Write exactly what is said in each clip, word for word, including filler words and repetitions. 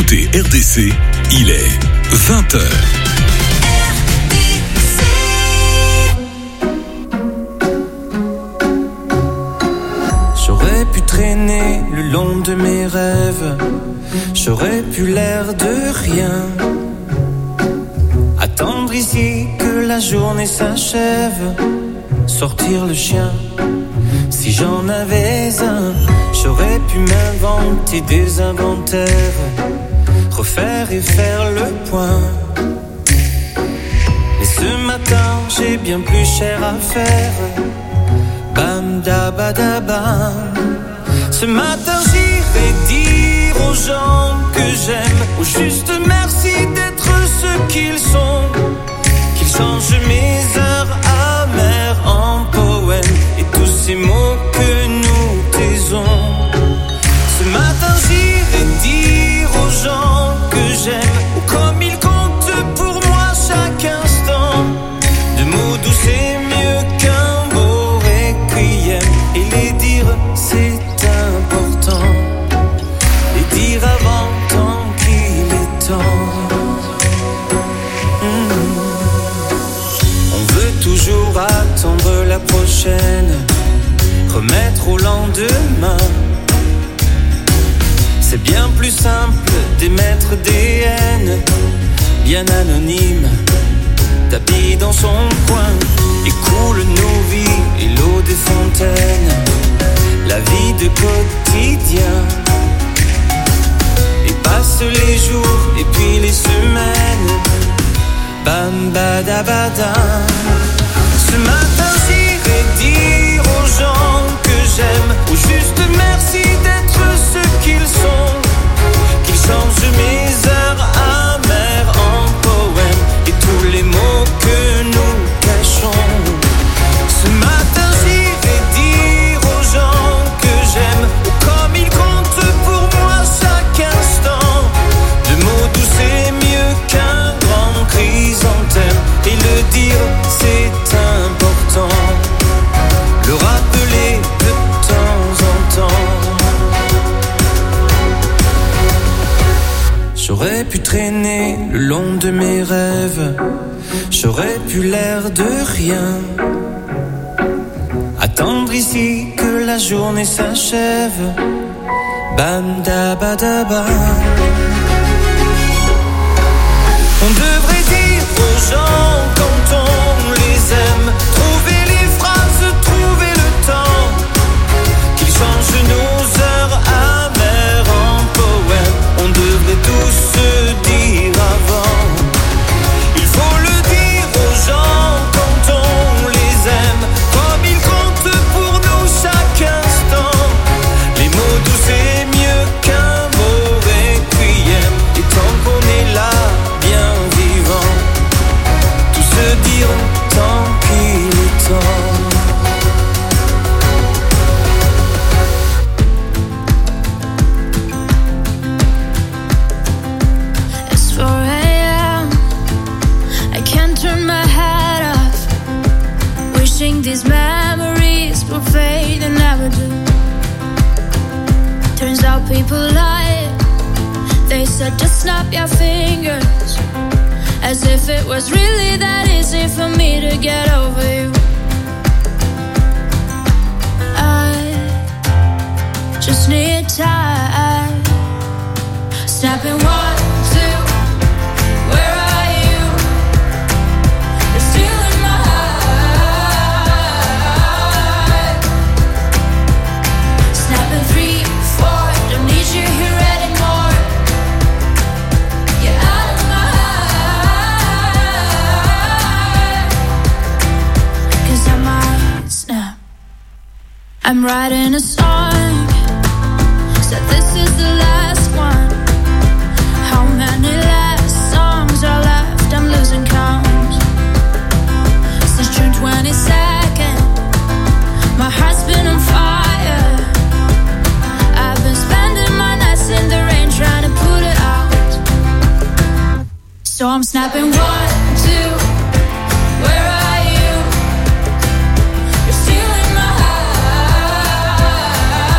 écoutez R D C, il est vingt heures. J'aurais pu traîner le long de mes rêves, j'aurais pu l'air de rien, attendre ici que la journée s'achève, sortir le chien. Si j'en avais un, j'aurais pu m'inventer des inventaires, refaire et faire le point. Mais ce matin, j'ai bien plus cher à faire. Bam da ba da bam. Ce matin, j'irai dire aux gens que j'aime, au juste merci d'être ce qu'ils sont, qu'ils changent mes heures amères en poèmes et tous ces mots que nous taisons. Ce matin, j'irai dire aux gens que j'aime, ou comme ils comptent pour moi chaque instant, de mots doux c'est mieux qu'un beau requiem, et les dire c'est important, les dire avant tant qu'il est temps. Mmh. On veut toujours attendre la prochaine, remettre au lendemain. C'est bien plus simple d'émettre des haines, bien anonymes, tapis dans son coin, et coule nos vies et l'eau des fontaines, la vie de quotidien. Et passent les jours et puis les semaines, bam badabada. Ce matin j'irai dire aux gens que j'aime, au juste merci d'être ce qu'ils sont, qu'ils changent mes heures amères en poèmes et tous les mots que nous cachons. Ce matin j'irai dire aux gens que j'aime, ou comme ils comptent pour moi chaque instant, de mots doux c'est mieux qu'un grand chrysanthème, et le dire c'est important, le rappeler de temps en temps. J'aurais pu traîner le long de mes rêves, j'aurais pu l'air de rien, attendre ici que la journée s'achève, bam da ba da ba. On devrait dire aux gens quand on les aime, trouver les phrases, trouver le temps, qu'ils changent nos heures amères en poèmes. On devrait tous se dire avant, il faut le dire aux gens quand on les aime, comme ils comptent pour nous chaque instant. Les mots doux c'est mieux qu'un mot requiem, et tant qu'on est là, bien vivant, tout se dire tant qu'il est temps. It's four a.m. I can't turn my head off, wishing these memories will fade and never do. Turns out people lie, they said just snap your fingers, as if it was really that easy for me to get over you. I just need time. Snapping one, two, where are you? You're still in my heart. Snapping three, four, don't need you here anymore. You're out of my heart. 'Cause I might snap. I'm writing a song, said this is the last one. How many last songs are left? I'm losing count. Since June twenty-second, my heart's been on fire. I've been spending my nights in the rain trying to put it out. So I'm snapping one, two, where are you? You're still in my heart.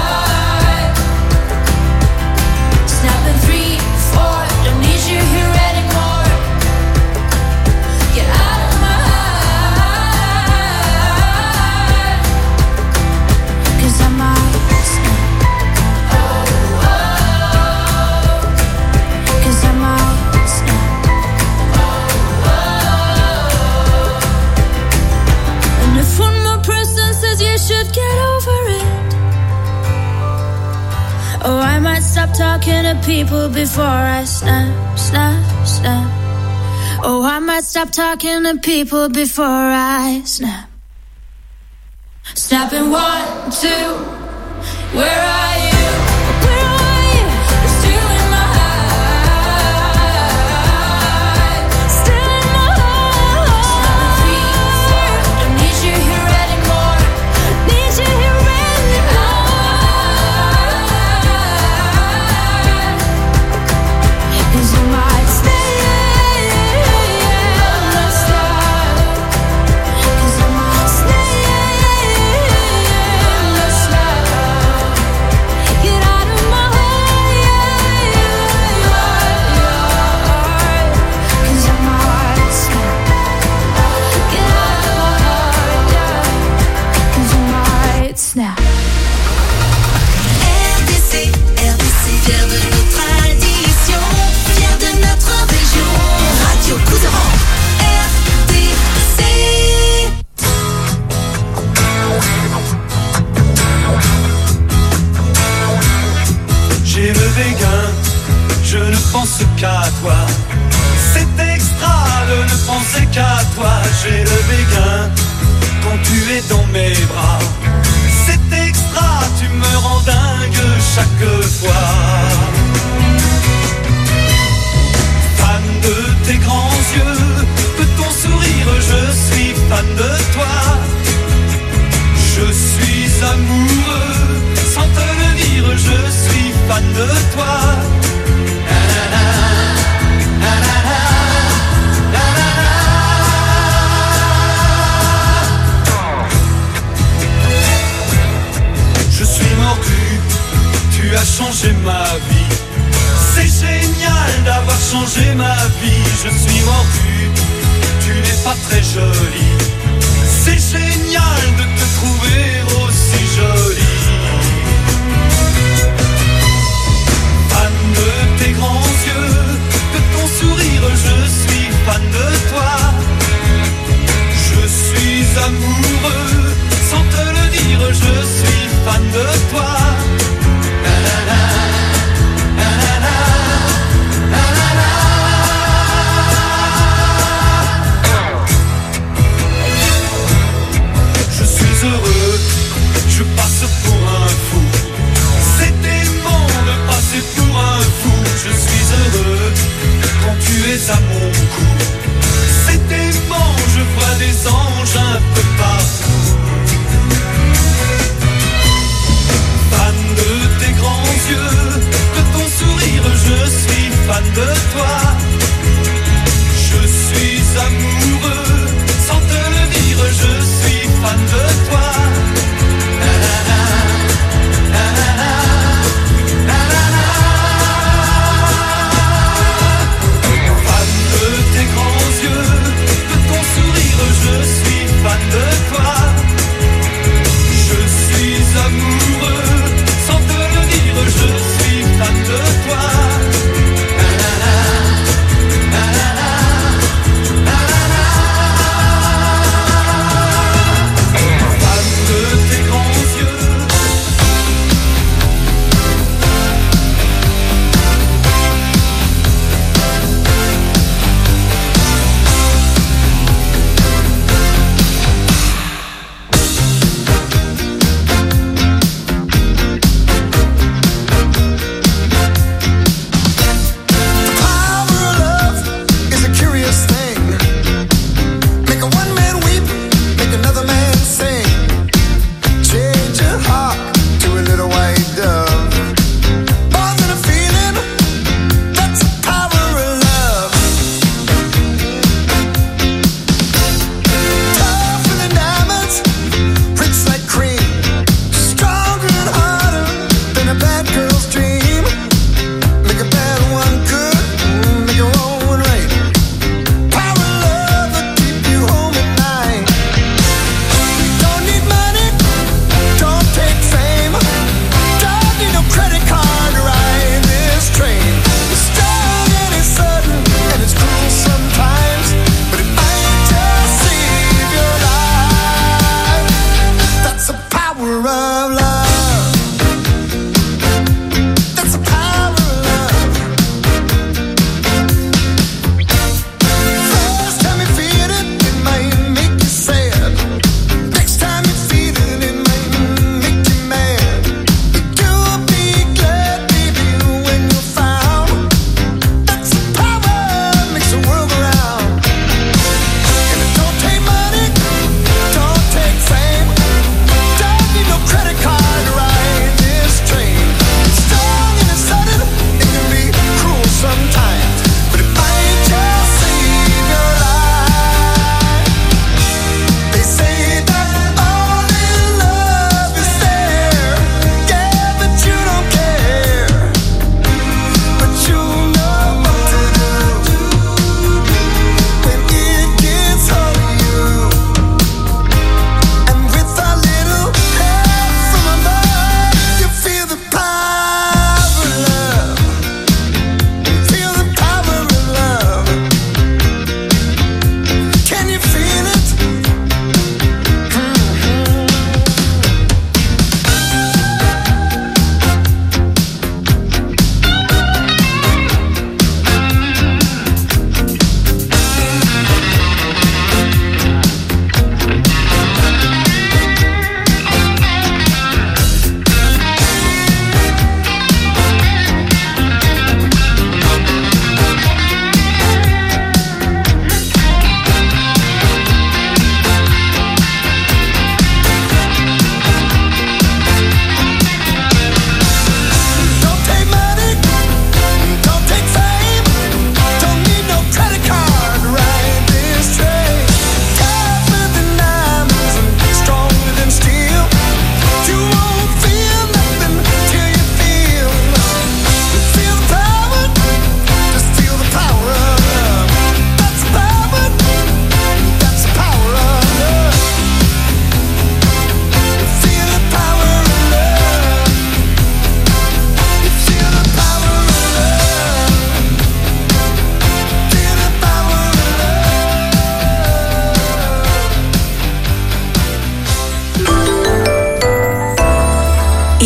stop talking to people before I snap, snap, snap. Oh, I might stop talking to people before I snap. Snapping one, two, where are you? Where are you? Still in my heart. Still in my heart. Don't need you here anymore. Need you here anymore. 'Cause you might stay. Snap. R D C, R D C, fier de nos traditions, fier de notre région. Radio Couserans, R D C. J'ai le béguin, je ne pense qu'à toi. C'est extra de ne penser qu'à toi. J'ai le béguin quand tu es dans mes bras. C'est extra, tu me rends dingue chaque fois. Fan de tes grands yeux, de ton sourire, je suis fan de toi. Je suis amoureux, sans te le dire, je suis fan de toi. Na-na-na, na-na-na, na-na-na. Je suis mordu, tu as changé ma vie. C'est génial d'avoir changé ma vie. Je suis mordu, tu n'es pas très jolie. C'est génial de te trouver aussi jolie. Fan de tes grands yeux, de ton sourire, je suis fan de toi. Je suis amoureux, sans te le dire, je suis fan de toi. Na-na-na, na-na-na, na-na-na. Je suis heureux, je passe pour un fou. C'est aimant de passer pour un fou. Je suis heureux quand tu es à mon cou. C'est aimant, je vois des anges un peu partout.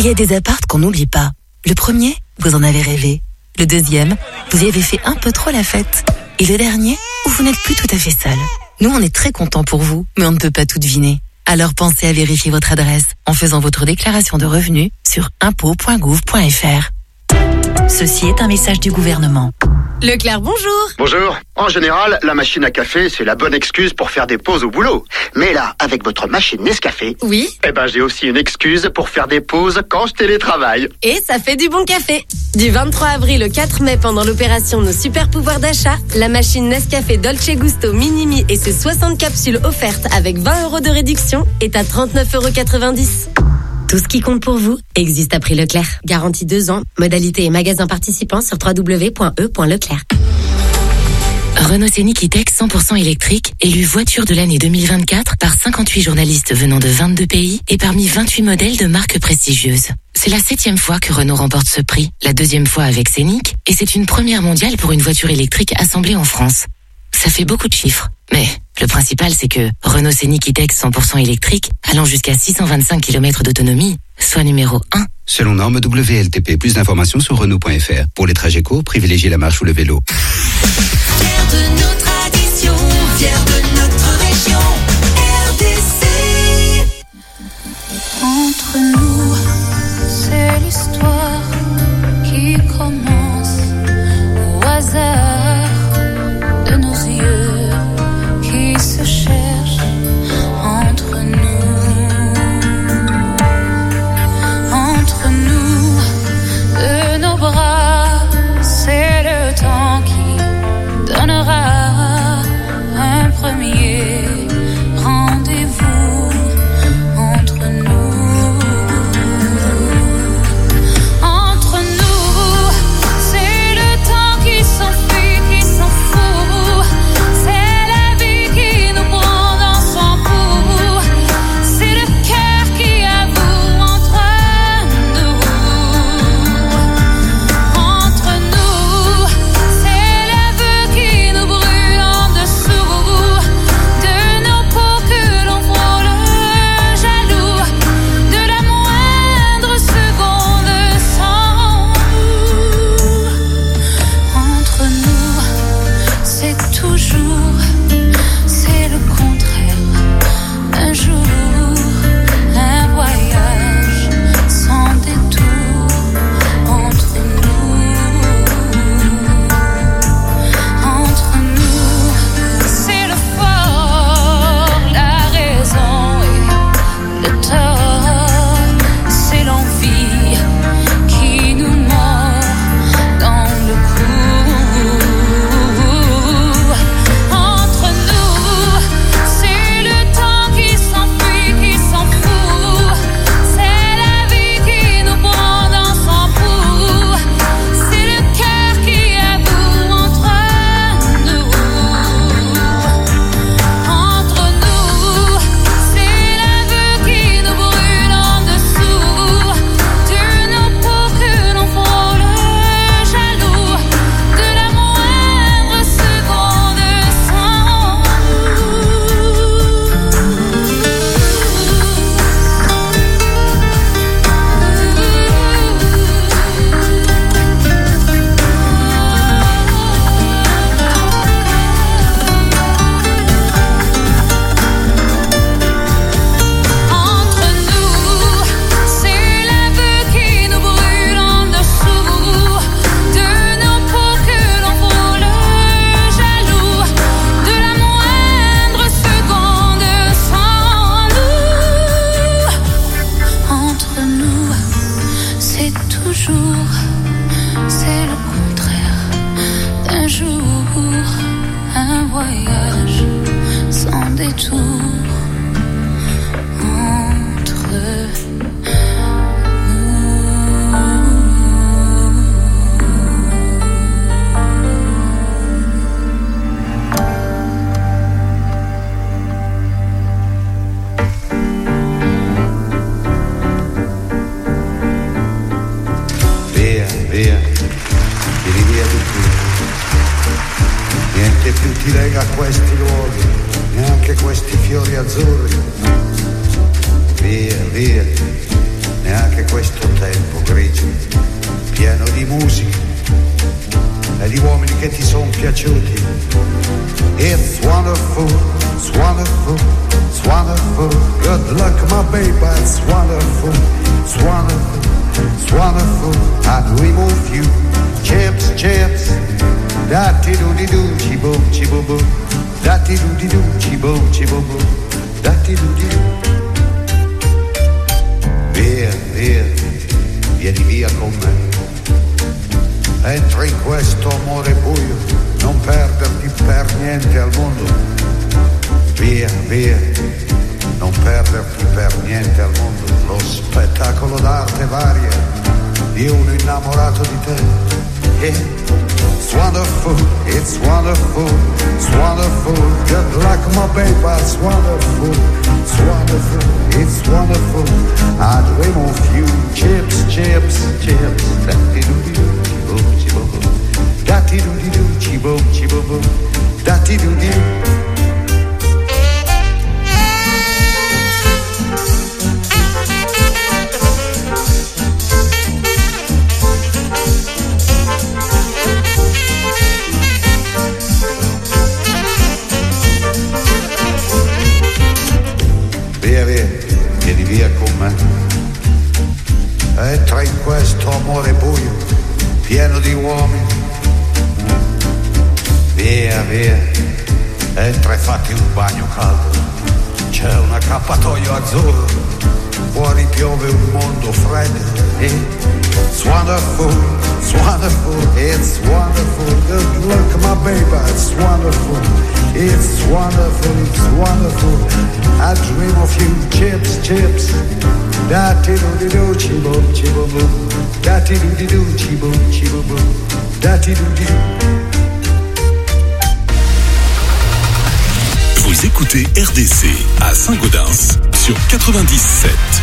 Il y a des apparts qu'on n'oublie pas. Le premier, vous en avez rêvé. Le deuxième, vous y avez fait un peu trop la fête. Et le dernier, où vous n'êtes plus tout à fait seul. Nous, on est très contents pour vous, mais on ne peut pas tout deviner. Alors pensez à vérifier votre adresse en faisant votre déclaration de revenus sur impôts point gouv point f r. Ceci est un message du gouvernement. Leclerc, bonjour. Bonjour. En général, la machine à café, c'est la bonne excuse pour faire des pauses au boulot. Mais là, avec votre machine Nescafé, oui, eh ben j'ai aussi une excuse pour faire des pauses quand je télétravaille. Et ça fait du bon café. Du vingt-trois avril au quatre mai, pendant l'opération Nos Super Pouvoirs d'achat, la machine Nescafé Dolce Gusto Minimi et ses soixante capsules offertes avec vingt euros de réduction est à trente-neuf euros quatre-vingt-dix. Tout ce qui compte pour vous existe à prix Leclerc. Garantie deux ans. Modalité et magasins participants sur w w w point e point leclerc. Renault Scénic E-Tech cent pour cent électrique, élu voiture de l'année deux mille vingt-quatre par cinquante-huit journalistes venant de vingt-deux pays et parmi vingt-huit modèles de marques prestigieuses. C'est la septième fois que Renault remporte ce prix, la deuxième fois avec Scénic, et c'est une première mondiale pour une voiture électrique assemblée en France. Ça fait beaucoup de chiffres, mais le principal c'est que Renault Scénic E-Tech cent pour cent électrique, allant jusqu'à six cent vingt-cinq kilomètres d'autonomie, soit numéro un. Selon norme W L T P, plus d'informations sur Renault point f r. Pour les trajets courts, privilégiez la marche ou le vélo. Fiers de nos traditions, fiers de notre région, R D C. Entre nous, c'est l'histoire qui commence au hasard de nos yeux qui se cherchent entre nous, entre nous, de nos bras, c'est le temps qui donnera un premier rendez-vous entre nous. Entre nous, c'est le temps qui s'enfuit, qui s'en fout. C'est la vie qui nous prend dans son pouls. C'est le cœur qui avoue entre nous. Entre nous, c'est l'aveu qui nous brûle en dessous de nos peaux que l'on frôle jaloux de la moindre seconde sans nous. Entre nous, c'est toujours, c'est le contraire. Un jour, un voyage sans détour. Entre nous, entre nous, c'est le fort, la raison et le tort. C'est l'envie qui nous mord dans le cou. Entre nous, c'est le temps qui s'enfuit, qui s'en fout. C'est la vie qui nous prend dans son pouls. C'est le cœur qui avoue entre nous. Entre nous, c'est l'aveu qui nous brûle en dessous de nos peaux que l'on frôle jaloux de la moindre seconde sans Entre nous, c'est l'aveu qui nous brûle en dessous de nos peaux que l'on frôle jaloux de la moindre seconde sans nous. Entre nous, c'est toujours, c'est le contraire. Un jour, un voyage sans détour. Entre Via, via, vieni via di qui. Niente più ti lega a questi luoghi, neanche questi fiori azzurri. Via, via, neanche questo tè. che ti son piaciuti. It's wonderful, it's wonderful, it's wonderful. Good luck my baby, it's wonderful, it's wonderful, it's wonderful. I dream of you. Chips, chips, da-ti-do-di-do, ci-boom, ci-boom-boom. Da-ti-do-di-do, ci-boom, ci-boom-boom. Da-ti-do-di-do. Via, via, vieni via con me. Entra in questo amore buio, non perderti per niente al mondo. Via, via, non perderti per niente al mondo. Lo spettacolo d'arte varia di uno innamorato di te. It's wonderful, it's wonderful, it's wonderful. Good luck my baby, it's wonderful, it's wonderful, it's wonderful. I dream of you. Chips, chips, chips. Da-ti-do-di-do, ci-boom, ci-boom-boom. Da-ti-do-di-do, ci-boom, ci-boom-boom. Da-ti-do-di-do. Via, via, vieni via con me. Entra in questo amore buio, pieno di uomini. Via, via, entra e fatti un bagno caldo. C'è un accappatoio azzurro, fuori piove un mondo freddo. It's wonderful, it's wonderful, it's wonderful. Good luck my baby, it's wonderful. It's wonderful, it's wonderful. I dream of you. Chips, chips. Da-ti-do-di-do, ci-boom, ci-boom-boom. Da-ti-do-di-do, ci-boom, ci-boom-boom. Da-ti-do-di-do. Vous écoutez R D C à Saint-Gaudens sur quatre-vingt-dix sept.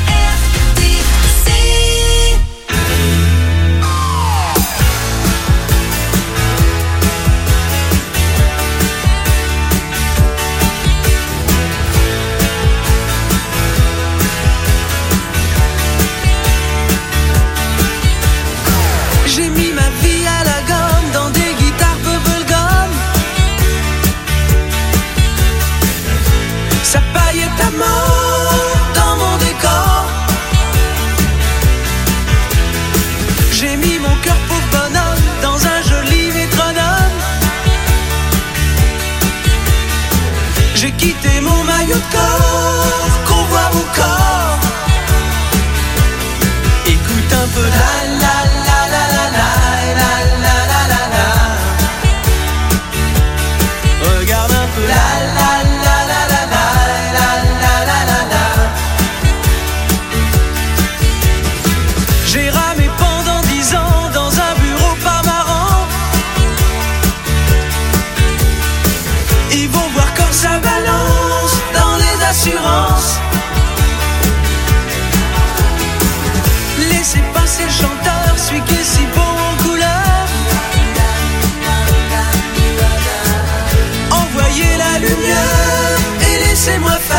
Dans mon décor, j'ai mis mon cœur pauvre bonhomme dans un joli métronome. J'ai quitté mon maillot de corps, qu'on voit mon corps. Écoute un peu la la la la la la la la la la la. Regarde un peu la la la la la la. J'ai ramé pendant dix ans dans un bureau pas marrant. Ils vont voir comme ça balance dans les assurances. Laissez passer le chanteur, celui qui est si beau en couleur. Envoyez la lumière et laissez-moi faire.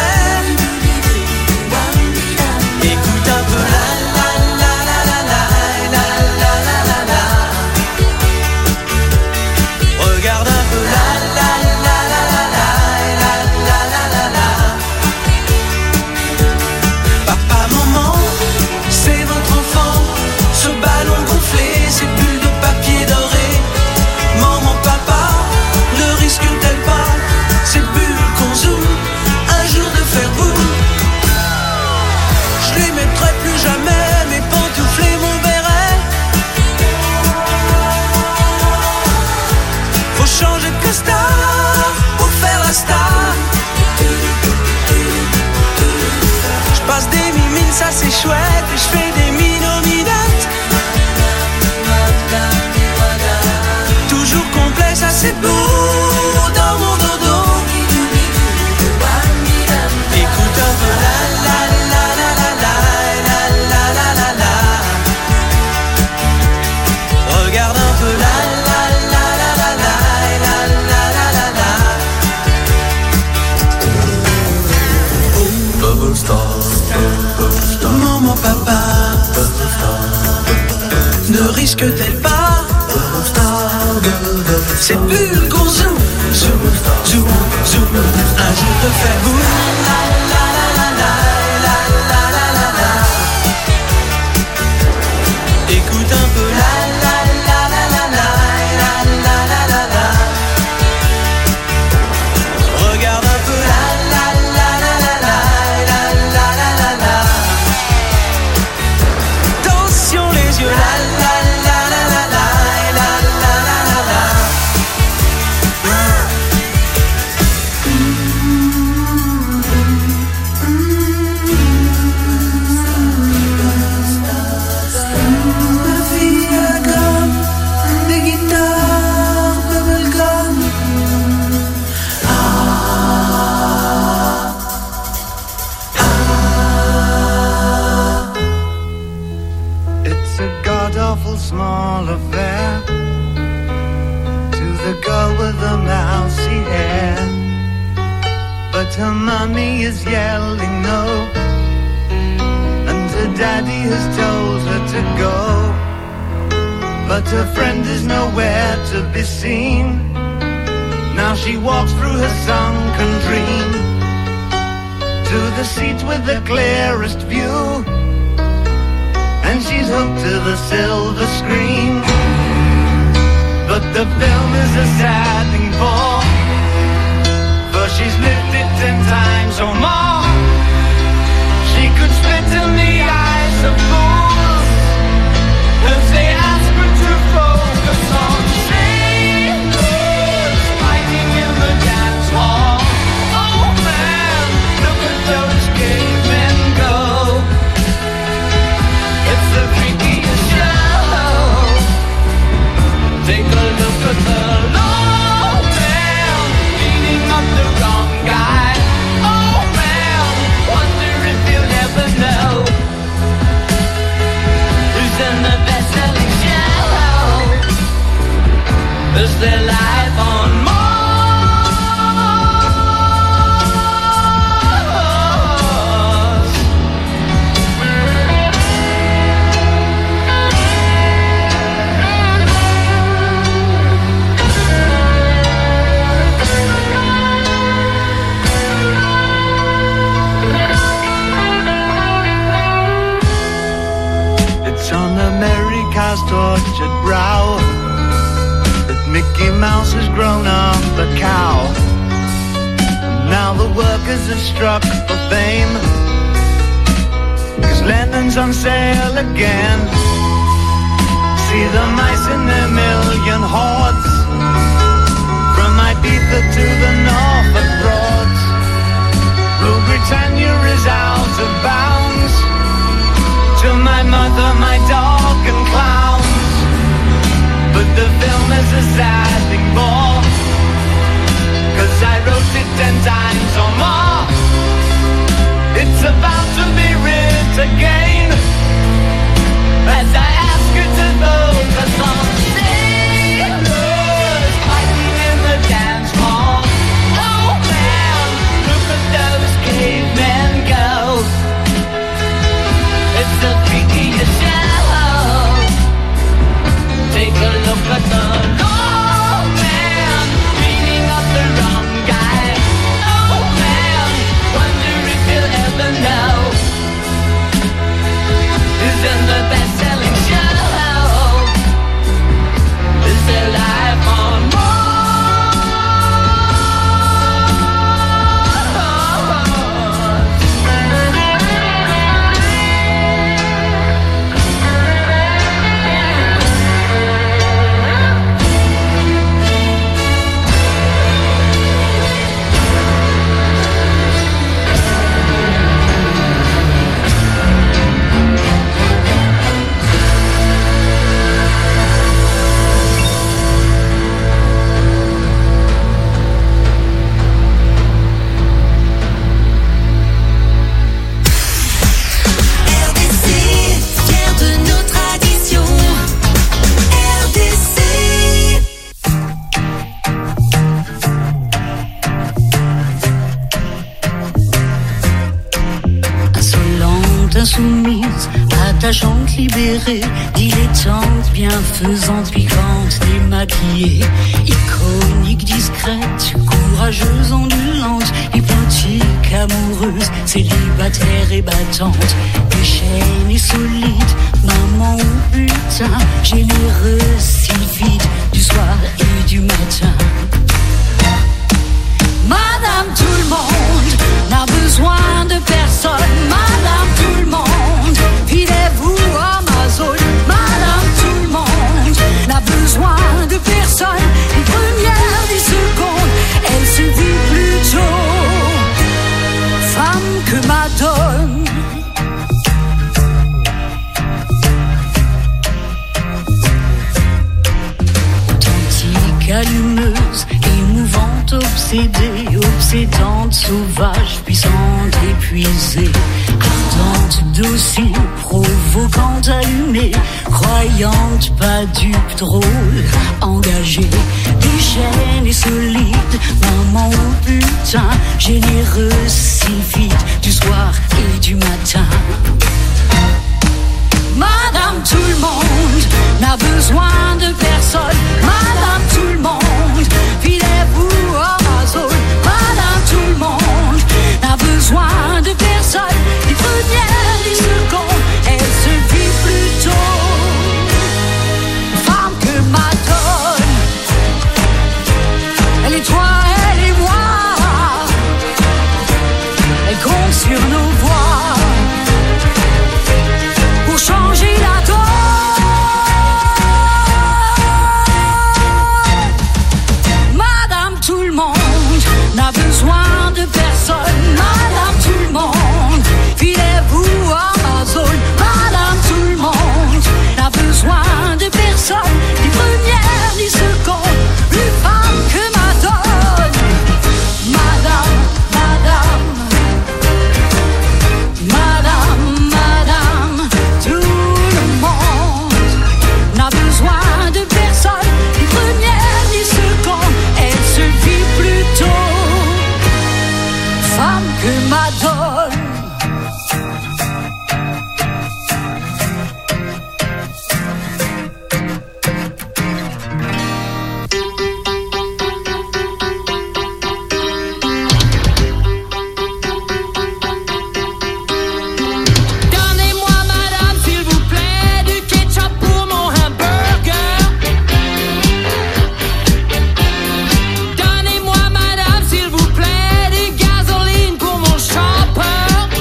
Écoute un peu la la la la la la la la la la la. Regarde un peu la la la la la la la la la la. Papa, maman, c'est votre enfant. Ce ballon gonflé, ces bulles de papier doré. Maman, papa, ne risque-t-elle pas ces bulles qu'on zoome un jour de faire boum? Je les mettrai plus jamais, mes pantoufles et mon béret. Faut changer de costard pour faire la star. Je passe des mimines, ça c'est chouette, et je fais des minominettes. Toujours complet, ça c'est beau dans mon dodo. Écoute un peu la la la la la la la la la la. Regarde un peu la la la la la la la la la la. Bubble star, bubble star. Maman, papa, bubble star. Ne risque-t-elle pas ces je te fais ouh la la la la la la la la la la. Écoute un peu la la la la la la la la la la la. Regarde un peu la la la la la la la la la la la. Danse sur les yeux la la la la la la la la la la la. La fille à gomme, des guitares, bubblegum. It's a god-awful small affair to the girl with the mousy hair, but her mummy is yelling no, and her daddy has told her to go, but her friend is nowhere to be seen. Now she walks through her sunken dream to the seat with the clearest view, and she's hooked to the silver screen. But the film is a sad thing for, for she's lived it ten times or more. She could spit in the eyes of fools as they ask her to focus on sailors fighting in the dance hall. Oh man, look at those cavemen go. It's the freakiest show. Take a look at the long man beating up the wrong guy. Oh man, wonder if you'll ever know who's in the best-selling show. Is there life on Mars? It's on America's tortured brow that Mickey Mouse has grown up a cow. Now the workers have struck for fame, 'cause Lennon's on sale again. See the mice in their million hordes, from Ibiza to the Norfolk Broads. Rule Britannia is out of bounds, to my mother, my dog and clowns. But the film is a sad thing more, 'cause I wrote it ten times or more. It's about to be writ again, as I ask you to focus on sailors fighting in the dance hall. Oh man, look at those cavemen go. It's the freakiest show. Take a look at the long man beating up the wrong guy. Oh man, wonder if you'll ever know who's in the best-selling show. Is there life on Mars? insoumise, attachante, libérée, dilettante, bienfaisante, piquante, démaquillée, iconique, discrète, courageuse, ondulante, hypothétique, heureuse, célibataire et battante, déchaînée et solide, maman ou putain, généreuse, si vite, du soir et du matin. Madame tout le monde n'a besoin de personne. Madame tout le monde, filez-vous Amazon. Madame tout le monde n'a besoin de personne. Une première, dix secondes, elle se vit plutôt femme que madone. Authentique, allumeuse, émouvante, obsédée, obsédante, sauvage, puissante, épuisée, ardente, docile, provocante, allumée, croyante, pas dupe, drôle, engagée, déchaînée et solide, maman ou putain, généreuse, si vite, du soir et du matin. Madame tout le monde n'a besoin de personne. Madame tout le monde, filez-vous Amazon. Madame tout le monde n'a besoin de personne. Les premières, les secondes, elle se vit plutôt femme que madone. Elle est toi, elle est moi. Elle compte sur nos voix pour changer la donne. Madame tout le monde n'a besoin de personne. Madame tout le monde, filez-vous Amazon. Madame tout le monde n'a besoin de personne. Les premières, les secondes, plus femme que madone. Madame, madame, madame, madame, tout le monde n'a besoin de personne. Les premières, les secondes, elle se vit plutôt femme que madone. Donnez-moi, madame, s'il vous plaît, du ketchup pour mon hamburger. Donnez-moi, madame, s'il vous plaît, du gasoline pour mon chopper.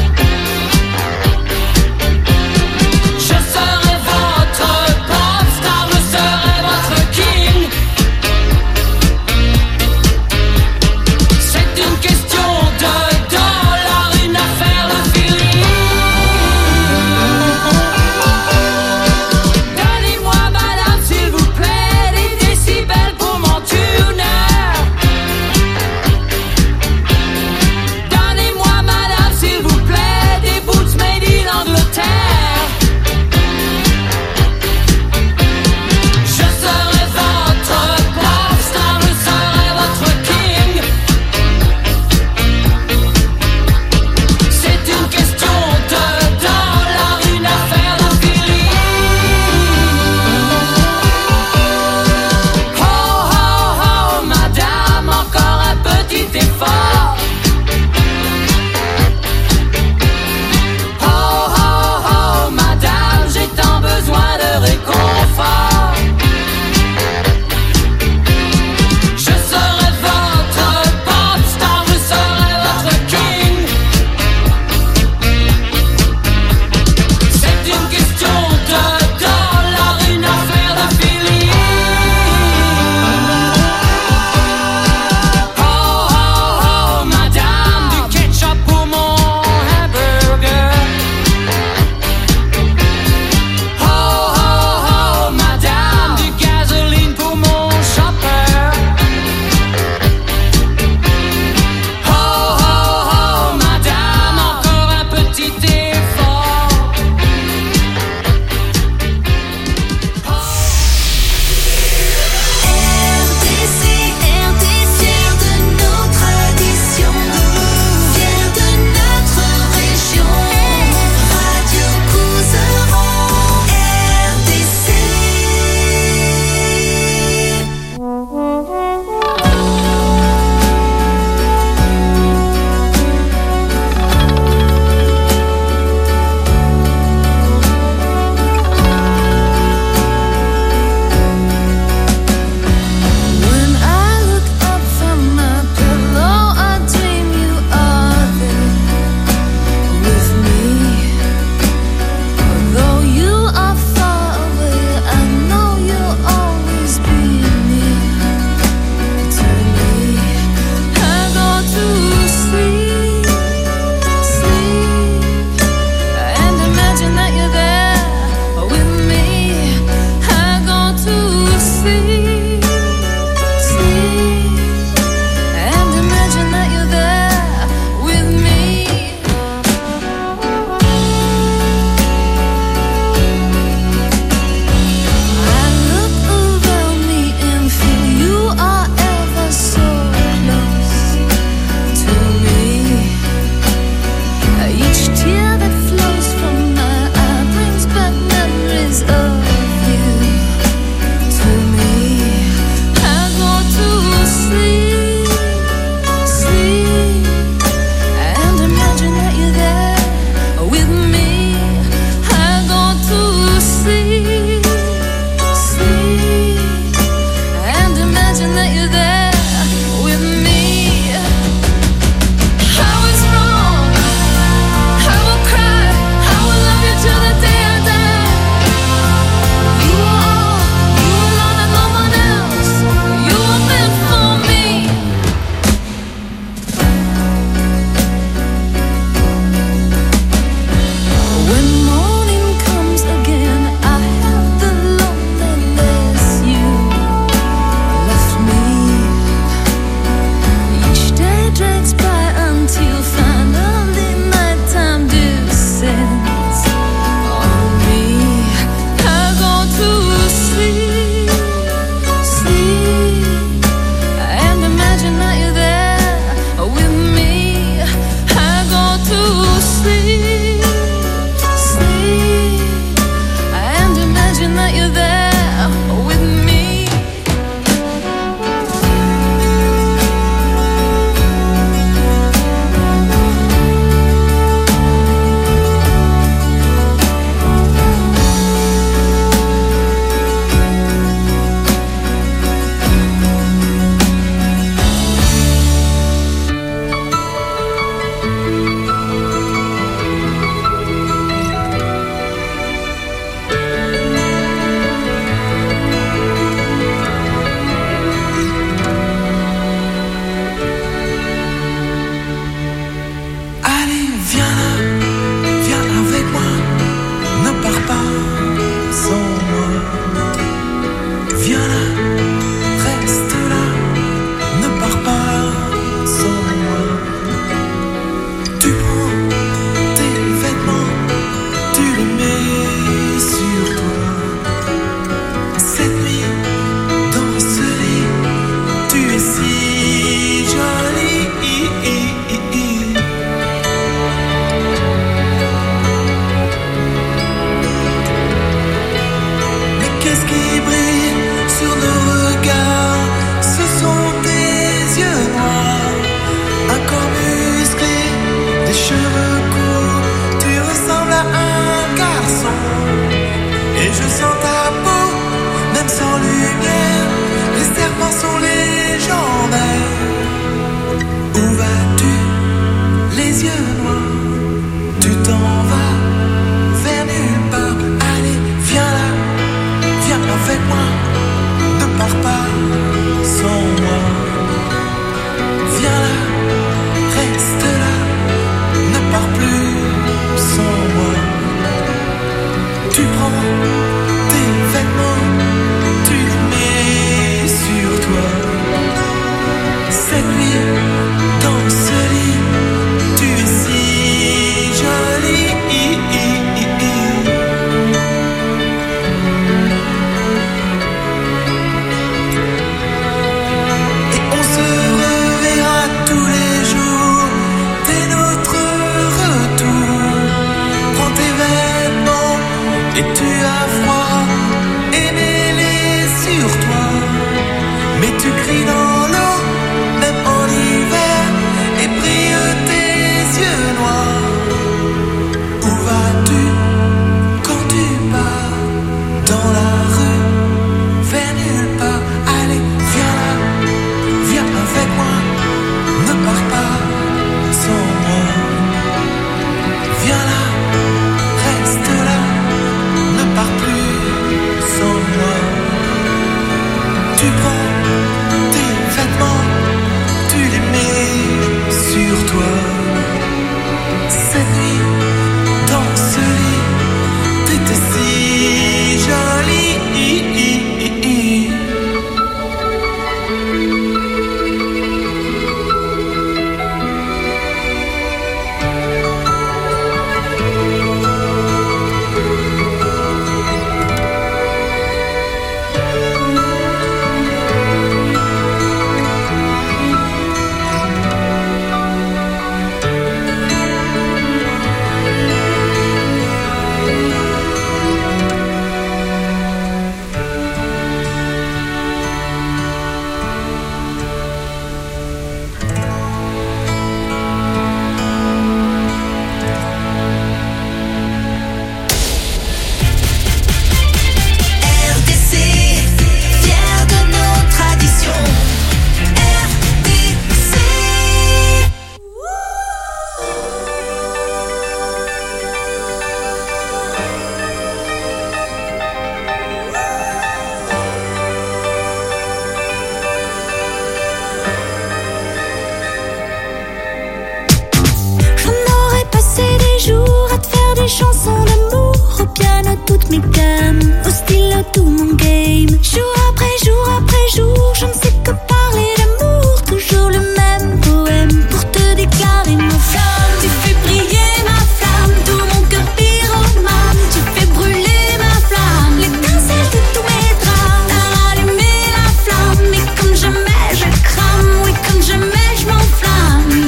des chansons d'amour, au piano toutes mes gammes, au stylo tout mon game. Jour après jour après jour, je ne sais que parler d'amour, toujours le même poème pour te déclarer ma flamme. Tu fais briller ma flamme, tout mon cœur pyromane. Tu fais brûler ma flamme, l'étincelle de tous mes drames. T'as allumé la flamme, et comme jamais je crame, oui comme jamais je m'enflamme.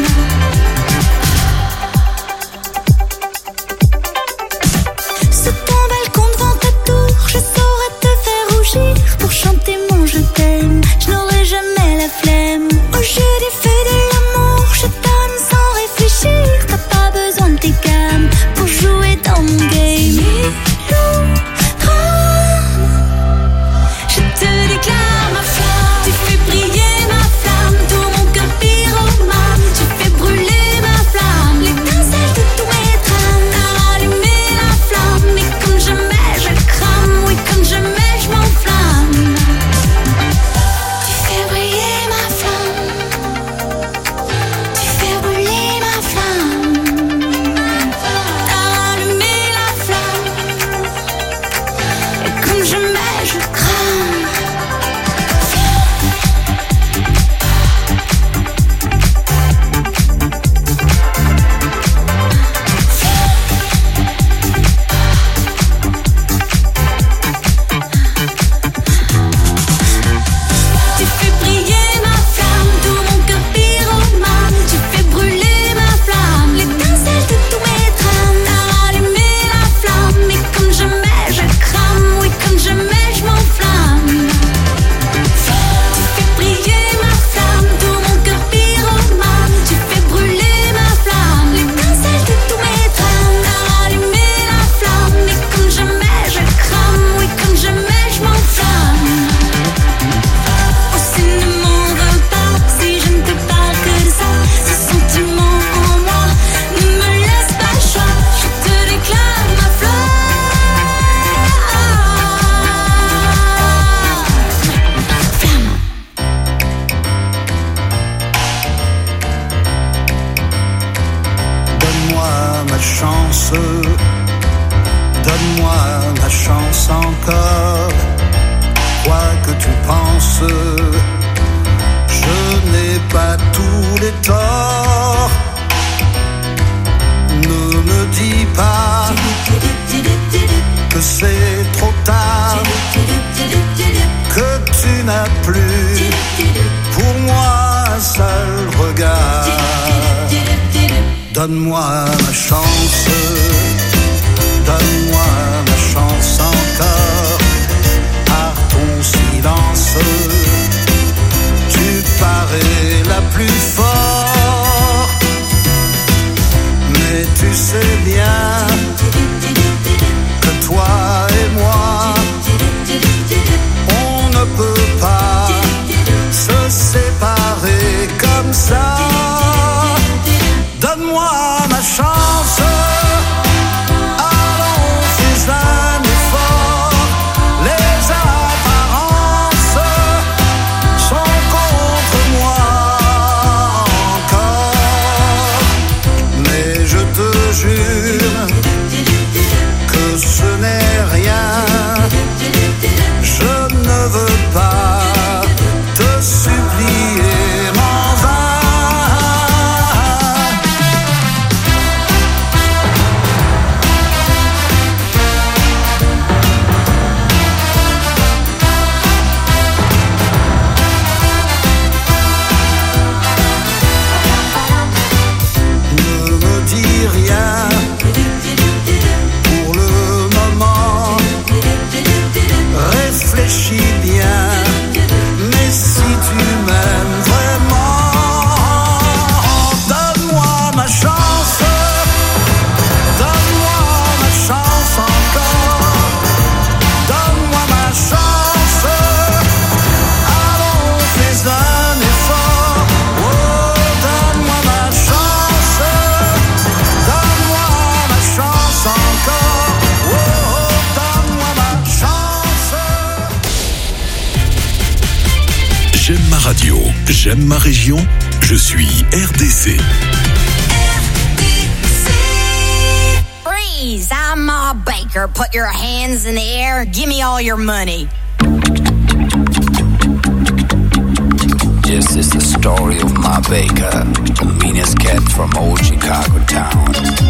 Sur ton balcon devant ta tour, je saurais te faire rougir pour chanter mon je t'aime. Je n'aurai jamais la flemme. Au jeu des feux de l'amour, je donne sans réfléchir. T'as pas besoin de tes gammes pour jouer dans mon game. Je te déclare ma flamme. Tu fais briller ma flamme, tout mon cœur pyromane. Tu fais brûler ma flamme, l'étincelle de tous mes drames. T'as allumé la flamme, mais comme jamais je crame, oui comme jamais je m'enflamme. Tu fais briller ma flamme, tu fais brûler ma flamme. T'as allumé la flamme, et comme jamais je crame. Tu fais briller ma flamme, tout mon cœur pyromane. Tu fais brûler ma flamme, l'étincelle de tous mes drames. T'as allumé la flamme, mais comme jamais je crame, oui comme jamais je m'enflamme. Tu fais briller ma flamme, tout mon cœur pyromane. Tu fais brûler ma flamme, l'étincelle de tous mes drames. T'as allumé la flamme, mais comme jamais je crame, oui comme jamais je m'enflamme. Oh, si ne m'en veux pas, si je ne te parle que de ça, ce sentiment en moi ne me laisse pas le choix. Je te déclare ma flamme. Donne-moi ma chance, donne-moi ma chance encore. Quoi que tu penses, je n'ai pas tous les torts. Ne me dis pas que c'est trop tard, que tu n'as plus pour moi un seul regard. Donne-moi ma chance, donne-moi ma chance encore. Par ton silence, tu parais la plus forte. Mais tu sais bien que toi et moi, on ne peut pas se séparer comme ça. Donne-moi ma chance, allons fais un effort. Les apparences sont contre moi encore. Mais je te jure que ce n'est rien. Je ne veux pas te supplier en vain. Ne me dis rien pour le moment. Réfléchis bien, mais si tu m'aimes vraiment, donne-moi ma chance, donne-moi ma chance encore, donne-moi ma chance, allons fais un effort, oh, donne-moi ma chance, donne-moi ma chance encore, oh, donne-moi ma chance. J'aime ma radio, j'aime ma région, je suis R D C. Freeze. biker, put your hands in the air, give me all your money. This is the story of Ma Baker, the meanest cat from old Chicago town.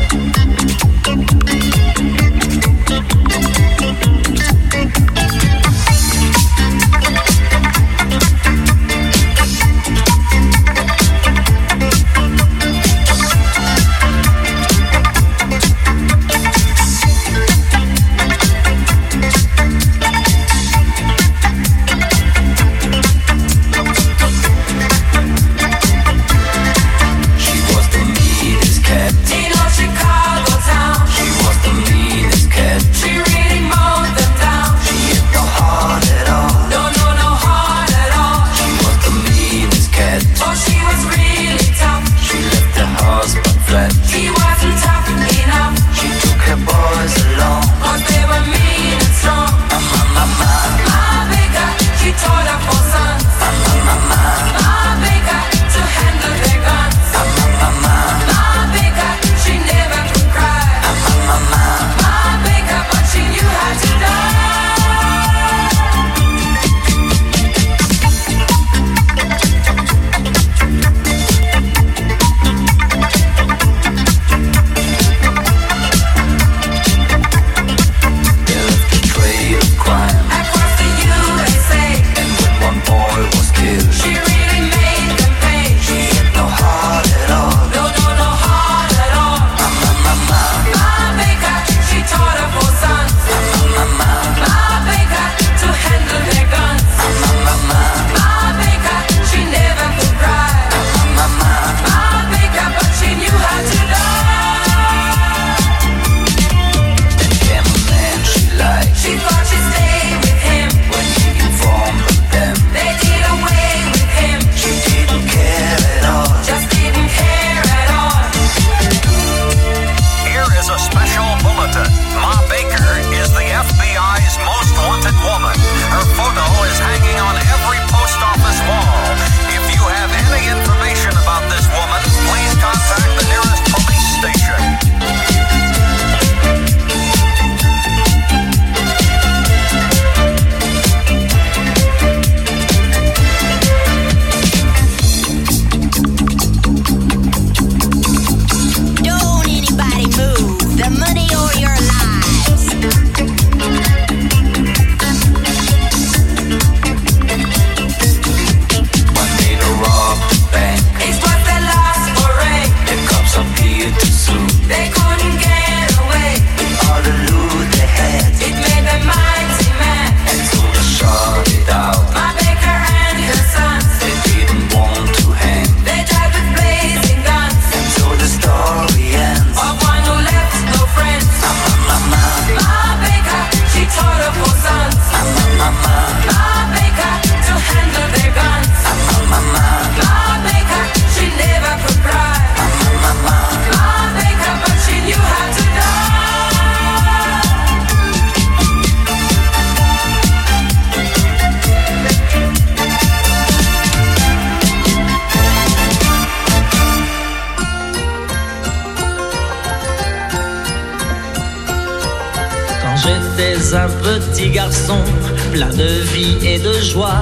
Un petit garçon plein de vie et de joie.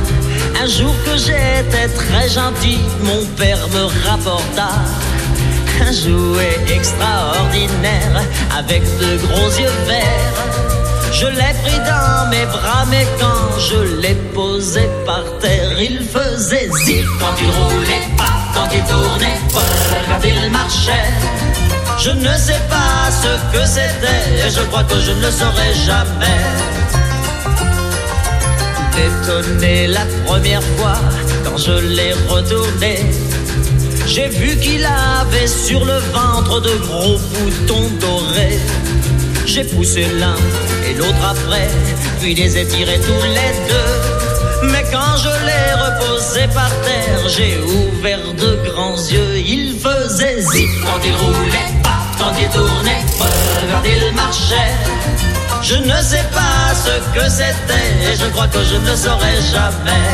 Un jour que j'étais très gentil, mon père me rapporta un jouet extraordinaire avec de gros yeux verts. Je l'ai pris dans mes bras, mais quand je l'ai posé par terre, il faisait zip quand il roulait, paf quand il tournait, paf quand il marchait. Je ne sais pas ce que c'était, et je crois que je ne le saurai jamais. Étonné la première fois, quand je l'ai retourné, j'ai vu qu'il avait sur le ventre de gros boutons dorés. J'ai poussé l'un et l'autre après, puis les ai tirés tous les deux. Mais quand je l'ai reposé par terre, j'ai ouvert de grands yeux. Il faisait zip quand il roulait, paf quand il tournait, paf quand il marchait. Je ne sais pas ce que c'était, et je crois que je ne le saurai jamais.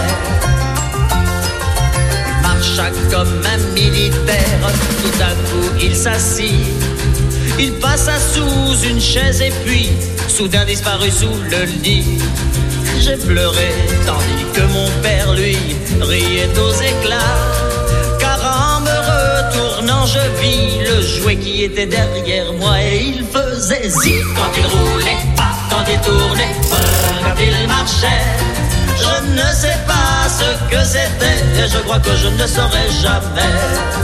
Il marcha comme un militaire, tout à coup il s'assit. Il passa sous une chaise et puis soudain disparut sous le lit. J'ai pleuré tandis que mon père lui riait aux éclats. Car en me retournant je vis le jouet qui était derrière moi. Et il faisait zip quand il roulait, pas quand il tournait, pas quand il marchait. Je ne sais pas ce que c'était et je crois que je ne saurais jamais.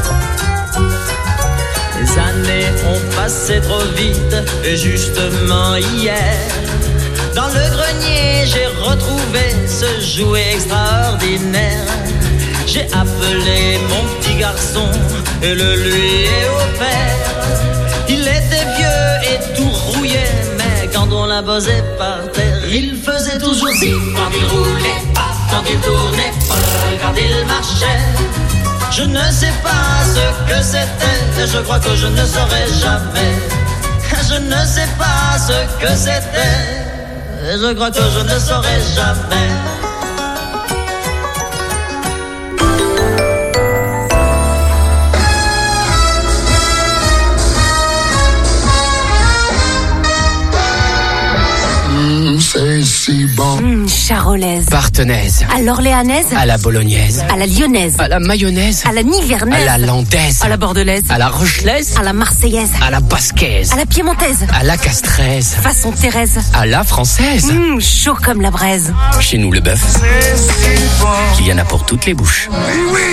Les années ont passé trop vite et justement hier, dans le grenier j'ai retrouvé ce jouet extraordinaire. J'ai appelé mon petit garçon et le lui ai offert. Il était vieux et tout rouillé, mais quand on l'a posé par terre, il faisait toujours zip quand il roulait, pas quand il tournait, pas quand il marchait. Je ne sais pas ce que c'était, et je crois que je ne saurais jamais. Je ne sais pas ce que c'était, et je crois que je ne saurais jamais. C'est si bon. Mmh, charolaise. Partenaise. À l'orléanaise. À la bolognaise. À la lyonnaise. À la mayonnaise. À la nivernaise. À la landaise. À la bordelaise. À la rochelaise. À la marseillaise. À la basquaise. À la piémontaise. À la castraise. Façon Thérèse. À la française. Mmh, chaud comme la braise. Chez nous, le bœuf, il y en a pour toutes les bouches. Oui, oui.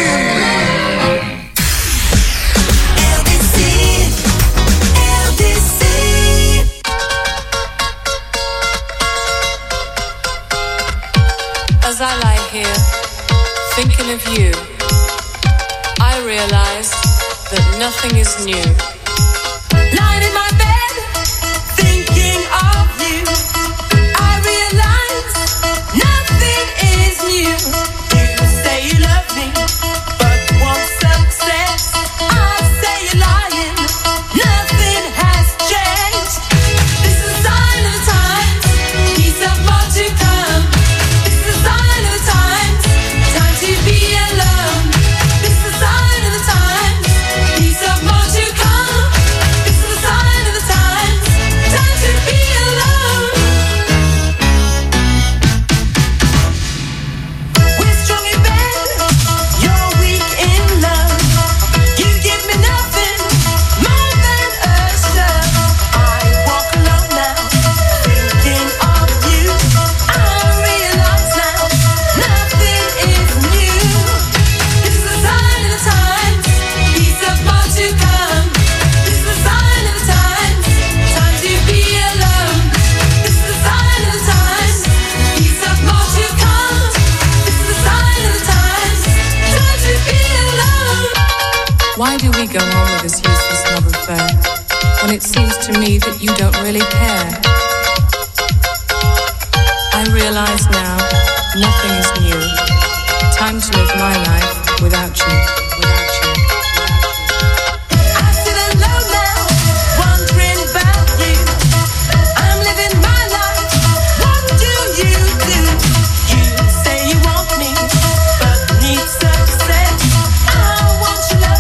As I lie here, thinking of you, I realize that nothing is new. Lying in my bed, thinking of you, I realize nothing is new. You say you love me, but want success. I say you're lying, nothing has changed. This is a sign of the times, peace of more to come. Why do we go on with this useless love affair when it seems to me that you don't really care? I realize now nothing is new. Time to live my life without you, without you. I sit alone now, wondering about you. I'm living my life. What do you do? You say you want me, but need success. I want your love.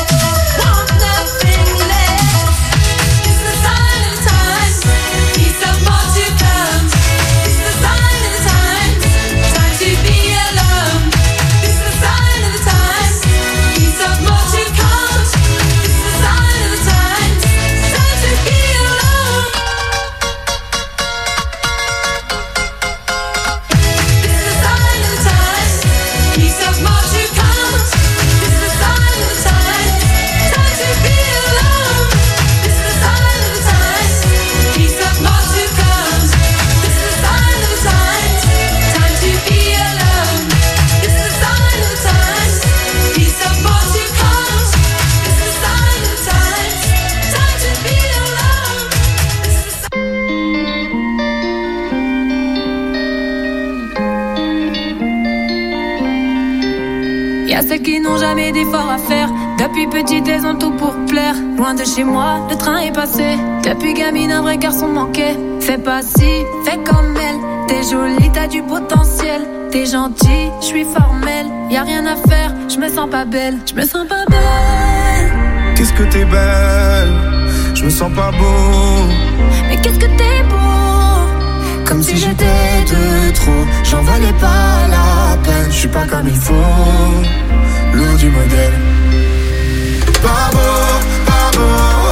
Y'a ceux qui n'ont jamais d'efforts à faire. Depuis petite, elles ont tout pour plaire. Loin de chez moi, le train est passé. Depuis gamine, un vrai garçon manquait. Fais pas si, fais comme elle. T'es jolie, t'as du potentiel. T'es gentil, je suis formelle. Y'a rien à faire, je me sens pas belle. Je me sens pas belle. Qu'est-ce que t'es belle. Je me sens pas beau. Mais qu'est-ce que t'es beau, comme si j'étais de trop. J'en valais pas la peine, je suis pas comme il faut. Lourd du modèle. Pas beau, pas beau.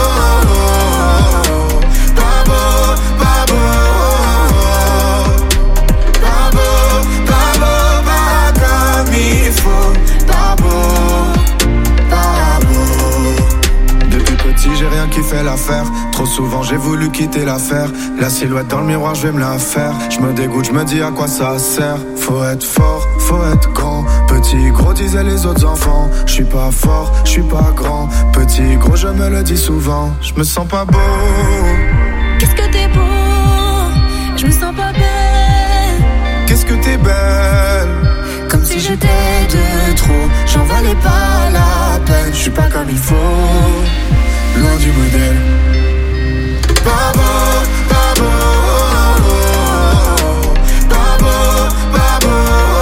Pas beau, pas beau. Pas beau, pas beau, pas comme il faut. Pas beau, pas beau. Depuis petit j'ai rien qui fait l'affaire. Trop souvent j'ai voulu quitter l'affaire. La silhouette dans le miroir je vais me la faire. Je me dégoûte, je me dis à quoi ça sert. Faut être fort, faut être grand. Petit gros disaient les autres enfants. Je suis pas fort, je suis pas grand. Petit gros je me le dis souvent. Je me sens pas beau. Qu'est-ce que t'es beau, je me sens pas belle. Qu'est-ce que t'es belle, comme si j'étais de trop. J'en valais pas la peine. Je suis pas comme il faut. Loin du modèle. Pas beau, pas beau. Pas beau, pas beau.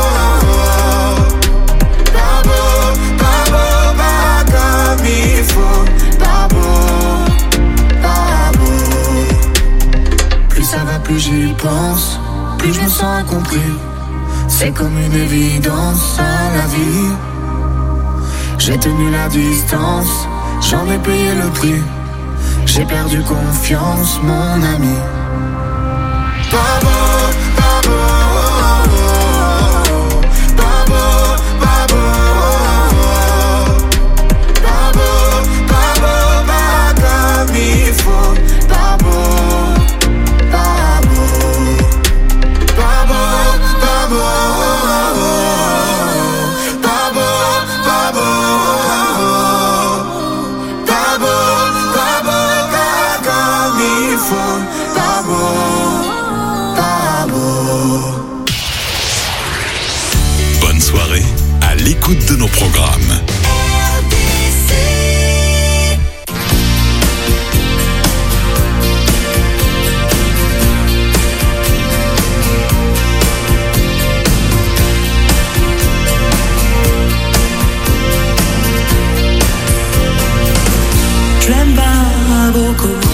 Pas beau, pas beau, pas comme il faut. Pas beau, pas beau. Plus ça va, plus j'y pense. Plus je me sens incompris. C'est comme une évidence à la vie. J'ai tenu la distance, j'en ai payé le prix. J'ai perdu confiance, mon ami. Pas beau, pas beau. Pas beau, pas beau. Pas beau, pas beau, pas comme il faut. Pas beau, pas beau. Pas beau, pas beau. Pas beau, pas beau. Pas beau, pas beau, pas comme il faut. Pas beau, pas beau. Bonne soirée à l'écoute de nos programmes. Je l'aime pas beaucoup.